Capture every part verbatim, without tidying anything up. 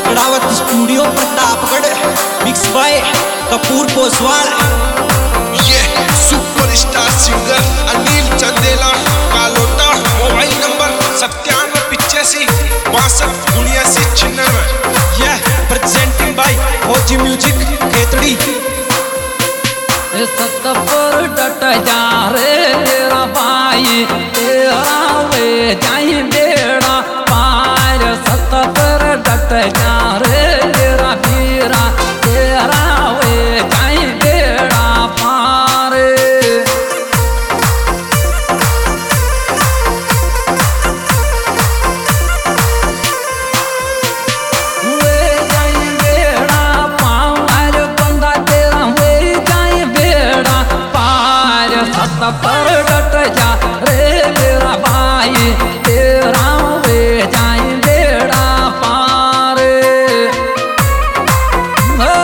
कड़ावत studio Pratapgarh, mix by Kapoor Poswal. ये superstar singer Anil Chandela Kalota, mobile number सत्तानवे पिचासी बासठ उन्यासी छिन्नवे। यह प्रेजेंटिंग बाय फौजी म्यूजिक खेतड़ी। सत पर डट जा रे तेरा भाई, तेरा वे जाई बेड़ा पार। सत पर डट जा रे तेरा वीरा, तेरा वे जाई बेड़ा पार। वे जाई बेड़ा पार, बंदा तेरा वे जाई बेड़ा पार। सत पर डट जा रे मेरा भाई, तेरा वे जाई बेड़ा पार। हो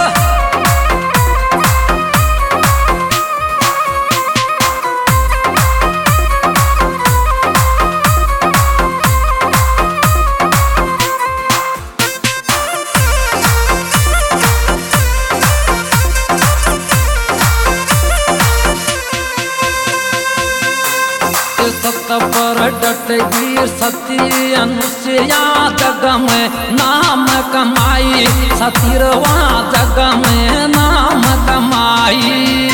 सत पर डटगी सती अनुसया, जग में नाम कमाई। सतीरवा जग में नाम कमाई।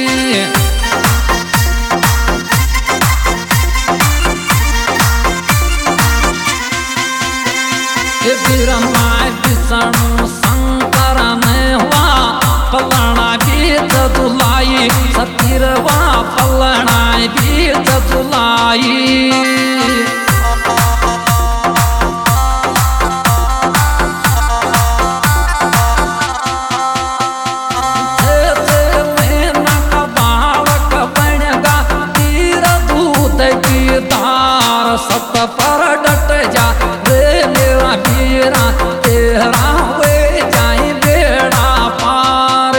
ब्रह्मा विष्णु शंकर में हुआ फलना बीच दुलाई। सतीरवा फलना बीच दुलाई। सत पर डट जा रे मेरा वीरा, तेरा वे जाई बेड़ा पार।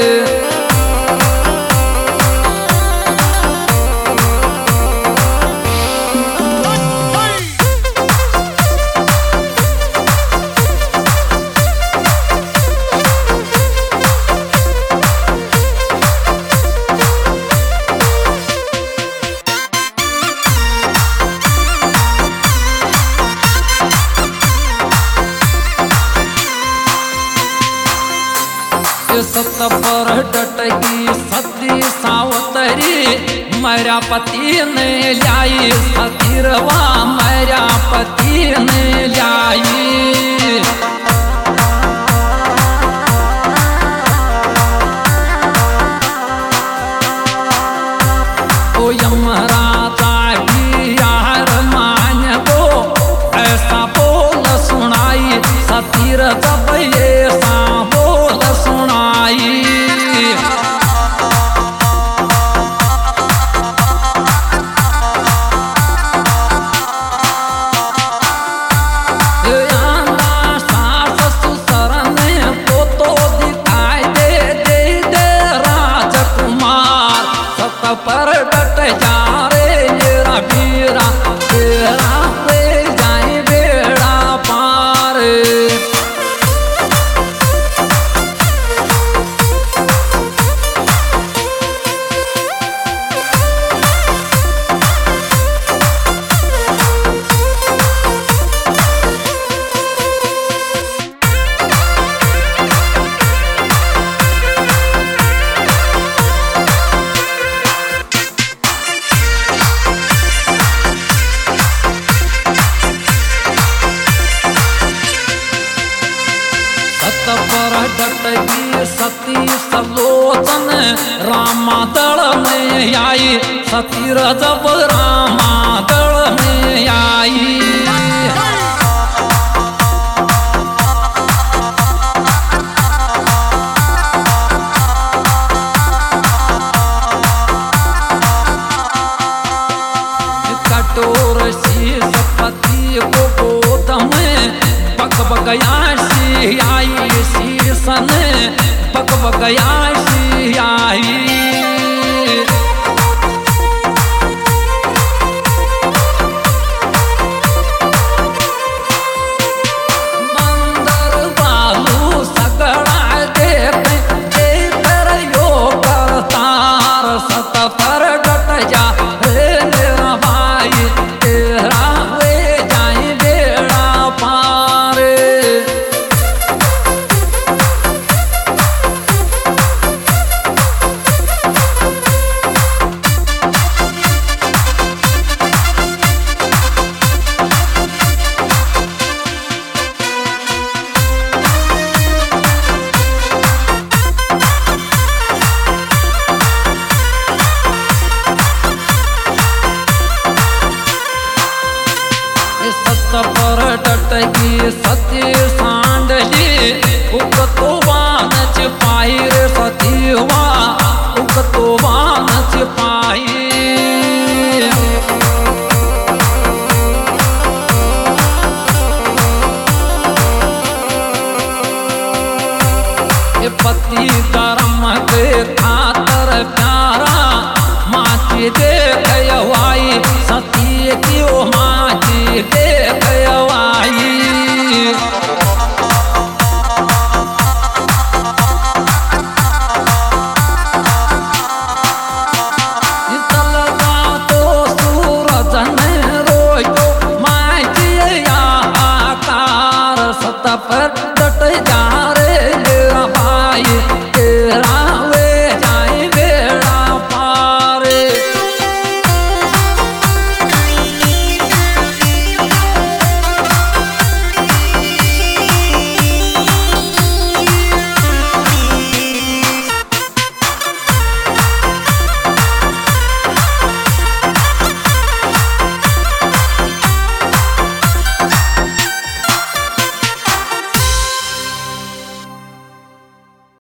सत पर डटगी सती सावतरी, मेरा पति ने लाई। सतीरवा मेरा पति ने लाई। ओ यमराजा भी यार मान दो, ऐसा बोल सुनाई। सतीर जब ऐसा बोल सुनाई। सास ससुर ने तो तो दिखाई दे दे दे राजकुमार। सत पर डट जा रे मेरा वीरा, तेरा वे जाई बेड़ा पार। सत पर डटगी सती सलोचन, रामा दल में आई। सतीर जब रामा दल में आई। कठोर शीश पति को गोद में पक बगया सी आई। शीशन पक बगया सी आई। बंद सतपर डटकी सती सांडली उगतो वानच पायी रे सतीवा उगतो वानच पायी पति धर्म के खातर प्यारा माची देखवाई सती की ओ माची देखवाई तलगा तो सूरज ने रोयो माची आकार सत पर